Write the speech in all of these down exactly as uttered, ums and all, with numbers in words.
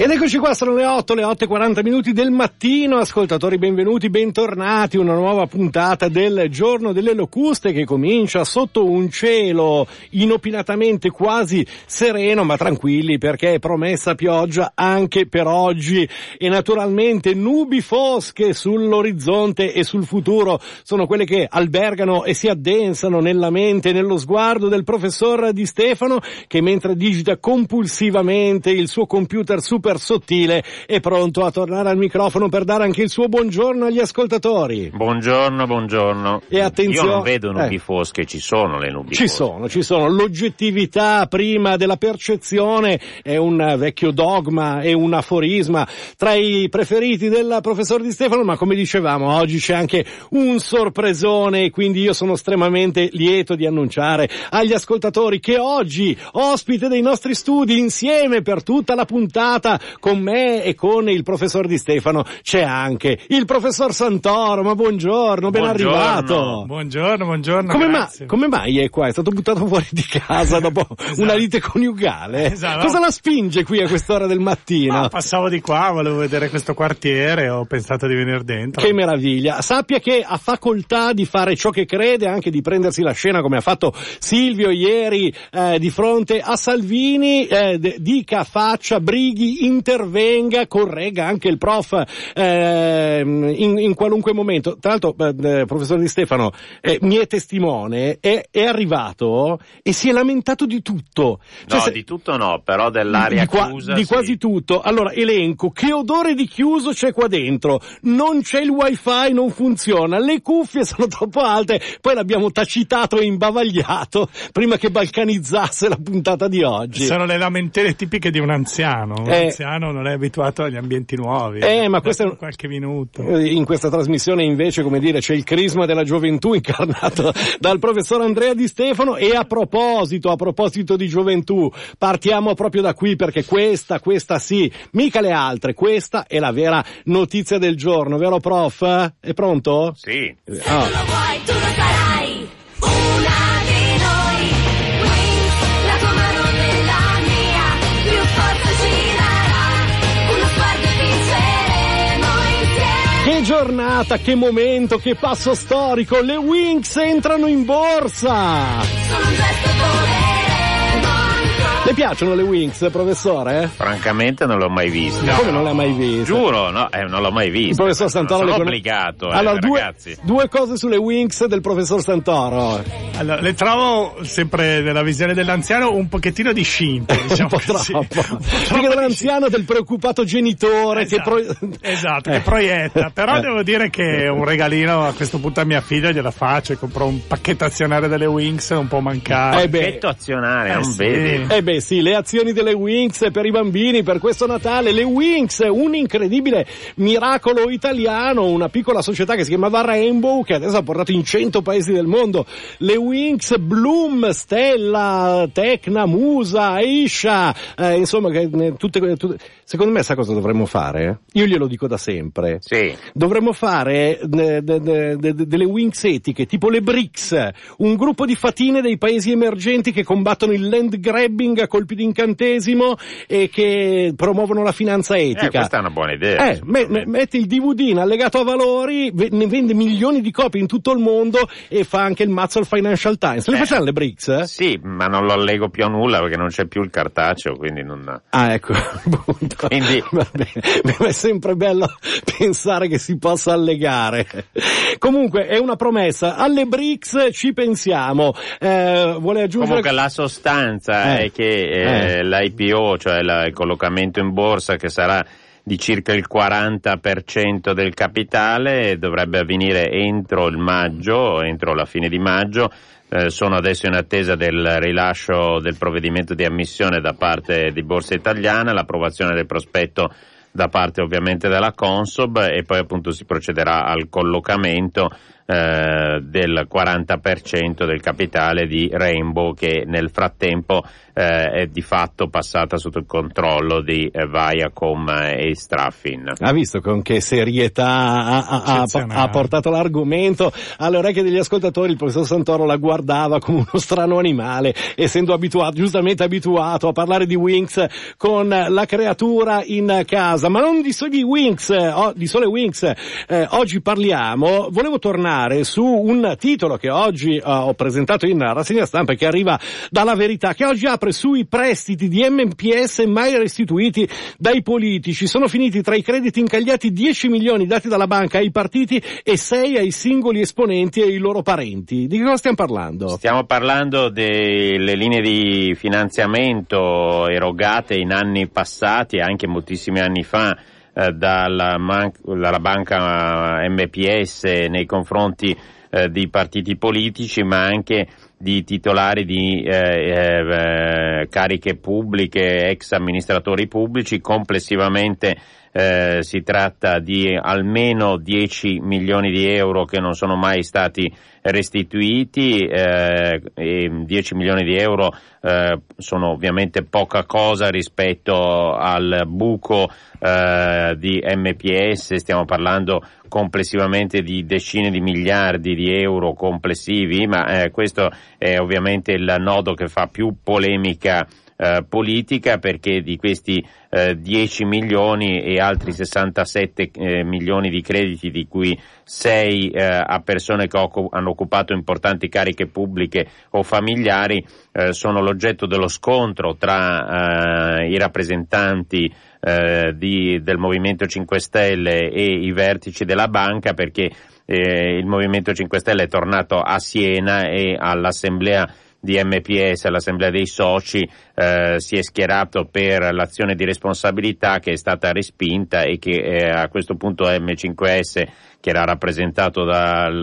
Ed eccoci qua, sono le otto, le otto e quaranta minuti del mattino. Ascoltatori, benvenuti, bentornati. Una nuova puntata del Giorno delle Locuste che comincia sotto un cielo inopinatamente quasi sereno, ma tranquilli perché è promessa pioggia anche per oggi. E naturalmente nubi fosche sull'orizzonte e sul futuro sono quelle che albergano e si addensano nella mente e nello sguardo del professor Di Stefano, che mentre digita compulsivamente il suo computer super sottile è pronto a tornare al microfono per dare anche il suo buongiorno agli ascoltatori. Buongiorno, buongiorno. E attenzione, io non vedo nubi eh. fosche, ci sono le nubi ci fosche. Ci sono, ci sono. L'oggettività prima della percezione è un vecchio dogma, è un aforisma tra i preferiti del professor Di Stefano, ma come dicevamo oggi c'è anche un sorpresone e quindi io sono estremamente lieto di annunciare agli ascoltatori che oggi ospite dei nostri studi insieme per tutta la puntata con me e con il professor Di Stefano c'è anche il professor Santoro. Ma buongiorno, ben buongiorno. arrivato. Buongiorno, buongiorno. Come, ma, grazie. come mai è qua? È stato buttato fuori di casa dopo esatto. una lite coniugale? Esatto. Cosa la spinge qui a quest'ora del mattino? No, passavo di qua, volevo vedere questo quartiere, ho pensato di venire dentro. Che meraviglia. Sappia che ha facoltà di fare ciò che crede, anche di prendersi la scena come ha fatto Silvio ieri eh, di fronte a Salvini, eh, d- dica, faccia, brighi, intervenga, corregga anche il prof eh, in, in qualunque momento. Tra l'altro, eh, professor Di Stefano, eh, mi è testimone, è, è arrivato e si è lamentato di tutto. Cioè, no, se... di tutto no, però dell'aria di qua, chiusa di sì. quasi tutto. Allora, elenco, che odore di chiuso c'è qua dentro? Non c'è il wifi, non funziona, le cuffie sono troppo alte, poi l'abbiamo tacitato e imbavagliato prima che balcanizzasse la puntata di oggi. Sono le lamentele tipiche di un anziano, un eh, anziano non è abituato agli ambienti nuovi. Eh, ma questo è qualche minuto. In questa trasmissione invece, come dire, c'è il crisma della gioventù incarnato dal professor Andrea Di Stefano. E a proposito, a proposito di gioventù, partiamo proprio da qui perché questa, questa sì, mica le altre, questa è la vera notizia del giorno, vero prof? È pronto? Sì. Ah. Tu lo vuoi, tu lo sarai, una di noi, Wings, la tua mano nella mia, più forza ci darà, uno sguardo e vinceremo insieme. Che giornata, che momento, che passo storico, le Wings entrano in borsa! Sono un gesto potere, Le piacciono le Wings, professore? Francamente non l'ho mai vista. No, come non l'ha mai vista? Giuro, no, eh, non l'ho mai vista. Il professor Santoro sono le con... obbligato, eh, allora, due, ragazzi. due cose sulle Wings del professor Santoro. Allora, le trovo sempre nella visione dell'anziano un pochettino di scinte, diciamo un po' così. troppo. Un po' Perché troppo dell'anziano, del preoccupato genitore Esatto, che pro... esatto, eh. che proietta. Però Eh. devo dire che un regalino a questo punto a mia figlia gliela faccio e compro un pacchetto azionario delle Wings un po' mancato. Eh beh. Pacchetto azionario, Eh non sì. vedi? Eh beh sì, le azioni delle Wings per i bambini per questo Natale. Le Wings, un incredibile miracolo italiano, una piccola società che si chiamava Rainbow, che adesso ha portato in cento paesi del mondo le Wings. Bloom, Stella, Tecna, Musa, Aisha, eh, insomma che, eh, tutte, tutte. Secondo me sa cosa dovremmo fare? Io glielo dico da sempre. Sì. Dovremmo fare de, de, de, de, delle Wings etiche, tipo le BRICS, un gruppo di fatine dei paesi emergenti che combattono il land grabbing a colpi di incantesimo e che promuovono la finanza etica. Eh, questa è una buona idea. Eh, me, me, metti il D V D in allegato a valori, ve, ne vende milioni di copie in tutto il mondo e fa anche il mazzo al Financial Times. Le Eh. facciamo le BRICS? Eh? Sì, ma non lo allego più a nulla perché non c'è più il cartaceo, quindi non... Ah, ecco, appunto. Quindi... Va bene. È sempre bello pensare che si possa allegare. Comunque, è una promessa. Alle BRICS ci pensiamo. Eh, vuole aggiungere... Comunque la sostanza Eh. è che eh, Eh. l'I P O, cioè la, il collocamento in borsa, che sarà di circa il quaranta per cento del capitale, dovrebbe avvenire entro il maggio, entro la fine di maggio. Eh, sono adesso in attesa del rilascio del provvedimento di ammissione da parte di Borsa Italiana, l'approvazione del prospetto da parte ovviamente della Consob e poi appunto si procederà al collocamento eh, del quaranta per cento del capitale di Rainbow, che nel frattempo eh, è di fatto passata sotto il controllo di eh, Viacom e Straffin. Ha visto con che serietà ha, ha, ha, ha portato l'argomento alle orecchie degli ascoltatori. Il professor Santoro la guardava come uno strano animale, essendo abituato, giustamente abituato a parlare di Winx con la creatura in casa, ma non di soli Winx, oh, di sole Winx. Eh, oggi parliamo, volevo tornare su un titolo che oggi eh, ho presentato in rassegna stampa e che arriva dalla Verità, che oggi apre sui prestiti di M P S mai restituiti dai politici. Sono finiti tra i crediti incagliati dieci milioni dati dalla banca ai partiti e sei ai singoli esponenti e ai loro parenti. Di che cosa stiamo parlando? Stiamo parlando delle linee di finanziamento erogate in anni passati, anche moltissimi anni fa, eh, dalla, man- dalla banca M P S nei confronti eh, di partiti politici, ma anche di titolari di eh, eh, cariche pubbliche, ex amministratori pubblici. Complessivamente eh, si tratta di almeno dieci milioni di euro che non sono mai stati restituiti, eh, e dieci milioni di euro eh, sono ovviamente poca cosa rispetto al buco eh, di M P S. Stiamo parlando complessivamente di decine di miliardi di euro complessivi, ma eh, questo è ovviamente il nodo che fa più polemica eh, politica, perché di questi eh, dieci milioni e altri sessantasette eh, milioni di crediti, di cui sei eh, a persone che occup- hanno occupato importanti cariche pubbliche o familiari, eh, sono l'oggetto dello scontro tra eh, i rappresentanti eh, di, del Movimento cinque Stelle e i vertici della banca, perché eh, il Movimento cinque Stelle è tornato a Siena e all'assemblea di M P S, all'assemblea dei soci, eh, si è schierato per l'azione di responsabilità, che è stata respinta, e che eh, a questo punto M cinque S, che era rappresentato dal,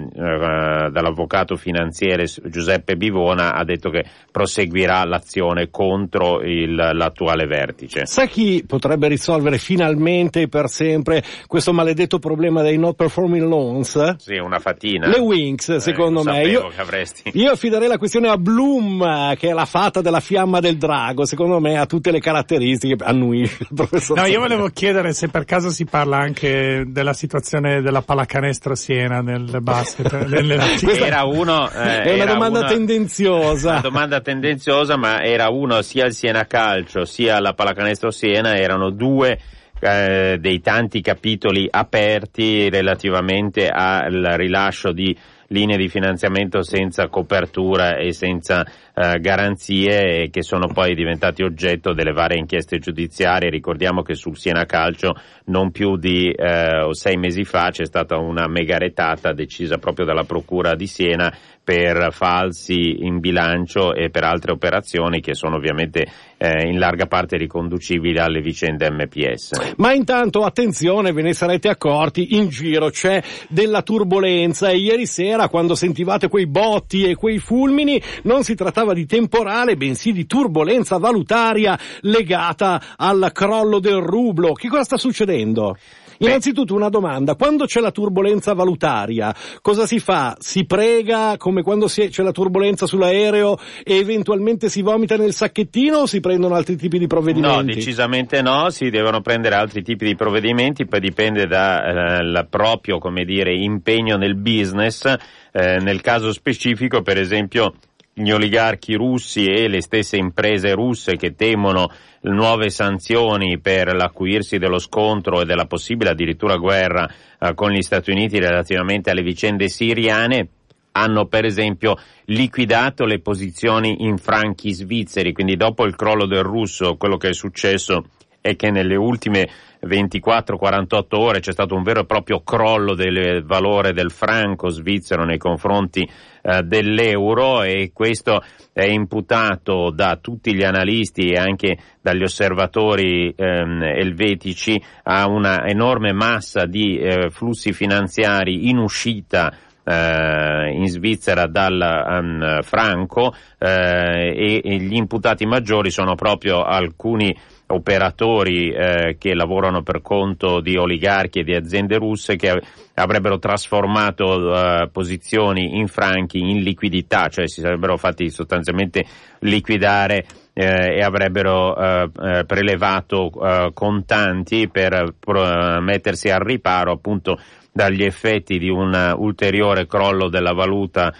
uh, dall'avvocato finanziere Giuseppe Bivona, ha detto che proseguirà l'azione contro il, l'attuale vertice. Sa chi potrebbe risolvere finalmente e per sempre questo maledetto problema dei not performing loans? Sì, una fatina. Le Winx, secondo eh, me. Io, che avresti. io affiderei la questione a Bloom, che è la fata della fiamma del drago. Secondo me ha tutte le caratteristiche. Annuisce il professor. No, io volevo chiedere se per caso si parla anche della situazione della pallacanestro Siena nel basket. nelle... Era uno, eh, è una era domanda uno, tendenziosa. Una domanda tendenziosa, ma era uno, sia il Siena Calcio sia la pallacanestro Siena erano due eh, dei tanti capitoli aperti relativamente al rilascio di linee di finanziamento senza copertura e senza eh, garanzie, che sono poi diventati oggetto delle varie inchieste giudiziarie. Ricordiamo che sul Siena Calcio non più di eh, sei mesi fa c'è stata una mega retata decisa proprio dalla Procura di Siena per falsi in bilancio e per altre operazioni che sono ovviamente eh, in larga parte riconducibili alle vicende M P S. Ma intanto attenzione, ve ne sarete accorti, in giro c'è della turbolenza, e ieri sera, quando sentivate quei botti e quei fulmini, non si trattava di temporale, bensì di turbolenza valutaria legata al crollo del rublo. Che cosa sta succedendo? Innanzitutto una domanda: quando c'è la turbolenza valutaria, cosa si fa? Si prega come quando si è, c'è la turbolenza sull'aereo e eventualmente si vomita nel sacchettino, o si prendono altri tipi di provvedimenti? No, decisamente no, si devono prendere altri tipi di provvedimenti, poi dipende dal eh, proprio, come dire, impegno nel business. Eh, nel caso specifico, per esempio, gli oligarchi russi e le stesse imprese russe che temono nuove sanzioni per l'acuirsi dello scontro e della possibile addirittura guerra eh, con gli Stati Uniti relativamente alle vicende siriane, hanno per esempio liquidato le posizioni in franchi svizzeri. Quindi dopo il crollo del russo, quello che è successo è che nelle ultime ventiquattro quarantotto ore c'è stato un vero e proprio crollo del valore del franco svizzero nei confronti eh, dell'euro, e questo è imputato da tutti gli analisti e anche dagli osservatori ehm, elvetici a una enorme massa di eh, flussi finanziari in uscita eh, in Svizzera dal um, franco eh, e, e gli imputati maggiori sono proprio alcuni operatori eh, che lavorano per conto di oligarchi e di aziende russe che avrebbero trasformato eh, posizioni in franchi in liquidità, cioè si sarebbero fatti sostanzialmente liquidare eh, e avrebbero eh, eh, prelevato eh, contanti per pro- mettersi al riparo appunto dagli effetti di un ulteriore crollo della valuta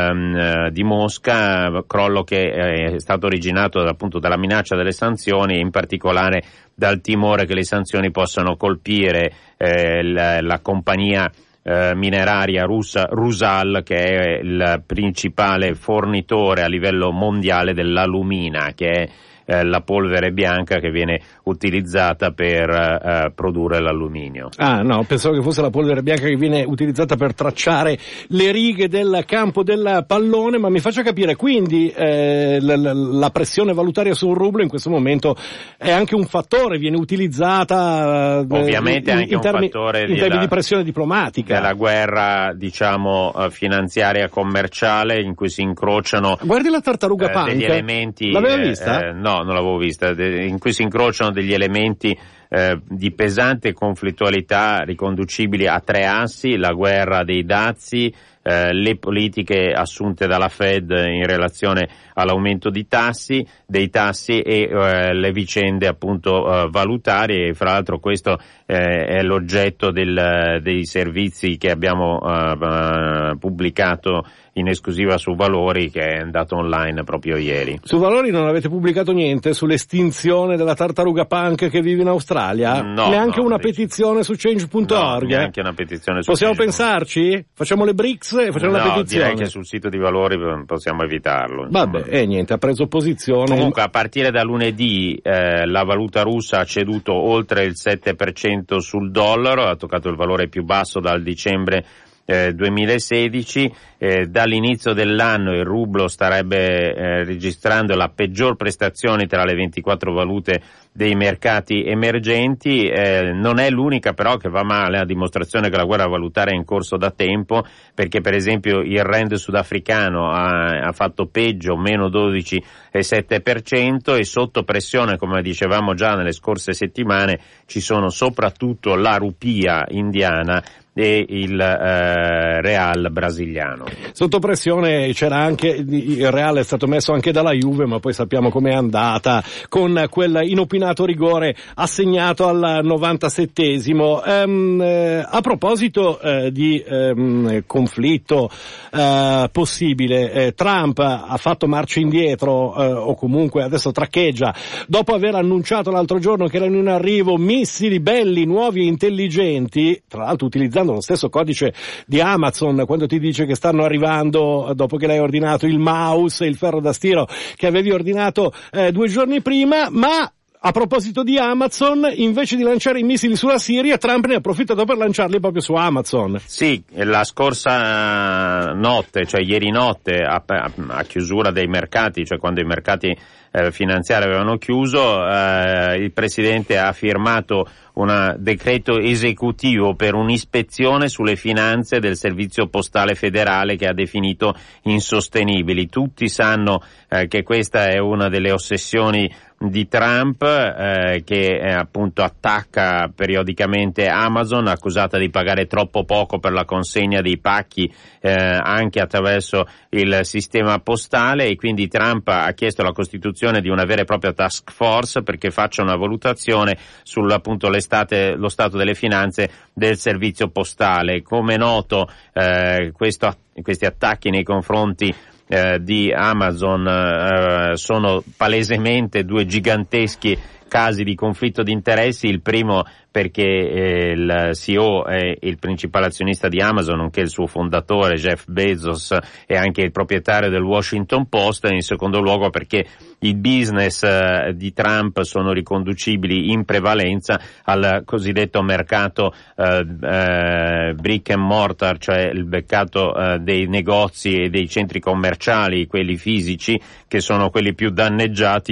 ehm, di Mosca, crollo che è stato originato appunto dalla minaccia delle sanzioni, in particolare dal timore che le sanzioni possano colpire eh, la, la compagnia eh, mineraria russa Rusal, che è il principale fornitore a livello mondiale dell'alumina, che è Eh, la polvere bianca che viene utilizzata per eh, produrre l'alluminio. Ah no, pensavo che fosse la polvere bianca che viene utilizzata per tracciare le righe del campo del pallone, ma mi faccia capire, quindi eh, la, la pressione valutaria sul rublo in questo momento è anche un fattore, viene utilizzata eh, ovviamente in, anche in un termini, fattore in termini di pressione diplomatica. Della guerra, diciamo, finanziaria commerciale in cui si incrociano guardi la tartaruga eh, punk degli elementi. L'aveva eh, vista? Eh, no, non l'avevo vista, in cui si incrociano degli elementi eh, di pesante conflittualità riconducibili a tre assi: la guerra dei dazi, eh, le politiche assunte dalla Fed in relazione all'aumento di tassi, dei tassi e eh, le vicende appunto eh, valutarie. E fra l'altro questo eh, è l'oggetto del, dei servizi che abbiamo eh, pubblicato in esclusiva su Valori, che è andato online proprio ieri. Su Valori non avete pubblicato niente sull'estinzione della tartaruga punk che vive in Australia? No, neanche no, una dici. petizione su change punto org? No, neanche una petizione su Possiamo change. pensarci? Facciamo le bricks e facciamo no, la petizione? direi che sul sito di Valori possiamo evitarlo. Vabbè, e eh, niente, ha preso posizione. Comunque a partire da lunedì eh, la valuta russa ha ceduto oltre il sette per cento sul dollaro, ha toccato il valore più basso dal dicembre Eh, duemilasedici, eh, dall'inizio dell'anno il rublo starebbe eh, registrando la peggior prestazione tra le ventiquattro valute dei mercati emergenti, eh, non è l'unica però che va male, a dimostrazione che la guerra valutaria è in corso da tempo, perché per esempio il rand sudafricano ha, ha fatto peggio, meno dodici virgola sette per cento, e sotto pressione, come dicevamo già nelle scorse settimane, ci sono soprattutto la rupia indiana e il eh, real brasiliano. Sotto pressione c'era anche, il real è stato messo anche dalla Juve, ma poi sappiamo com'è andata con quel inopinato rigore assegnato al novantasettesimo. Um, eh, a proposito eh, di um, conflitto eh, possibile, eh, Trump ha fatto marcia indietro eh, o comunque adesso traccheggia dopo aver annunciato l'altro giorno che erano in arrivo missili belli, nuovi e intelligenti, tra l'altro utilizzando lo stesso codice di Amazon quando ti dice che stanno arrivando dopo che l'hai ordinato il mouse e il ferro da stiro che avevi ordinato eh, due giorni prima. Ma a proposito di Amazon, invece di lanciare i missili sulla Siria, Trump ne ha approfittato per lanciarli proprio su Amazon. Sì, la scorsa notte, cioè ieri notte, a, a chiusura dei mercati, cioè quando i mercati eh, finanziari avevano chiuso, eh, il Presidente ha firmato un decreto esecutivo per un'ispezione sulle finanze del servizio postale federale che ha definito insostenibili. Tutti sanno eh, che questa è una delle ossessioni di Trump, eh, che eh, appunto attacca periodicamente Amazon, accusata di pagare troppo poco per la consegna dei pacchi eh, anche attraverso il sistema postale, e quindi Trump ha chiesto la costituzione di una vera e propria task force perché faccia una valutazione sul appunto l'estate, lo stato delle finanze del servizio postale. Come è noto, eh, questo, questi attacchi nei confronti Eh, di Amazon eh, sono palesemente due giganteschi casi di conflitto di interessi. Il primo perché eh, il C E O è il principale azionista di Amazon, nonché il suo fondatore Jeff Bezos è anche il proprietario del Washington Post, e in secondo luogo perché i business eh, di Trump sono riconducibili in prevalenza al cosiddetto mercato eh, eh, brick and mortar, cioè il mercato eh, dei negozi e dei centri commerciali, quelli fisici, che sono quelli più danneggiati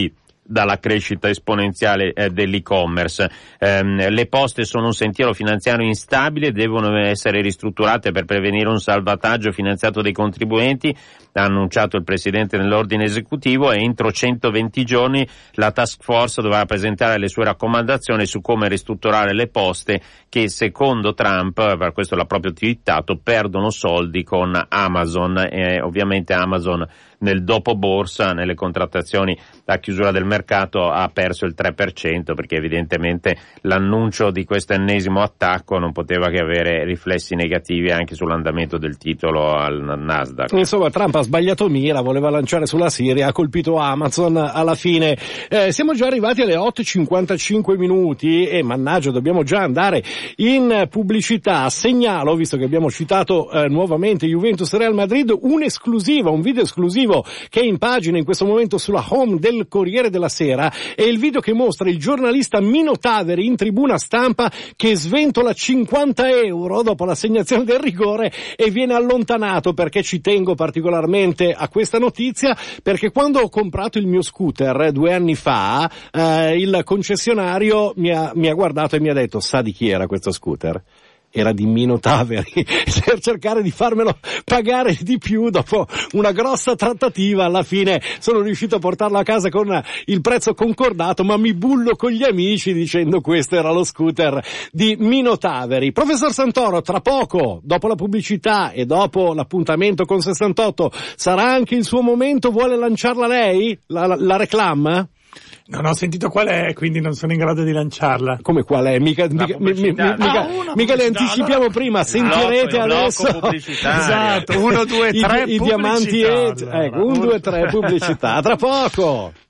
dalla crescita esponenziale eh, dell'e-commerce. Ehm, le poste sono un sentiero finanziario instabile, devono essere ristrutturate per prevenire un salvataggio finanziato dei contribuenti, ha annunciato il Presidente nell'ordine esecutivo, e entro centoventi giorni la task force dovrà presentare le sue raccomandazioni su come ristrutturare le poste che, secondo Trump, per questo l'ha proprio twittato, perdono soldi con Amazon, e ovviamente Amazon nel dopo borsa, nelle contrattazioni a chiusura del mercato, ha perso il tre per cento, perché evidentemente l'annuncio di questo ennesimo attacco non poteva che avere riflessi negativi anche sull'andamento del titolo al Nasdaq. Insomma, Trump ha sbagliato mira, voleva lanciare sulla Siria, ha colpito Amazon alla fine. Eh, siamo già arrivati alle otto e cinquantacinque minuti e mannaggia, dobbiamo già andare in pubblicità. Segnalo, visto che abbiamo citato eh, nuovamente Juventus Real Madrid, un'esclusiva, un video esclusivo che è in pagina in questo momento sulla home del Corriere della Sera, è il video che mostra il giornalista Mino Taveri in tribuna stampa che sventola cinquanta euro dopo l'assegnazione del rigore e viene allontanato, perché ci tengo particolarmente a questa notizia, perché quando ho comprato il mio scooter due anni fa eh, il concessionario mi ha, mi ha guardato e mi ha detto: sa di chi era questo scooter? Era di Mino Taveri, per cercare di farmelo pagare di più. Dopo una grossa trattativa, alla fine sono riuscito a portarlo a casa con il prezzo concordato, ma mi bullo con gli amici dicendo questo era lo scooter di Mino Taveri. Professor Santoro, tra poco, dopo la pubblicità e dopo l'appuntamento con sessantotto, sarà anche il suo momento? Vuole lanciarla lei? La, la, la reclama? Non ho sentito qual è, quindi non sono in grado di lanciarla. Come qual è? Mica, mica, mi, mi, mica, ah, mica le anticipiamo allora prima, sentirete blocco, adesso. blocco esatto, uno, due, tre, I, i diamanti e ecco, un, due, tre, pubblicità. Tra poco!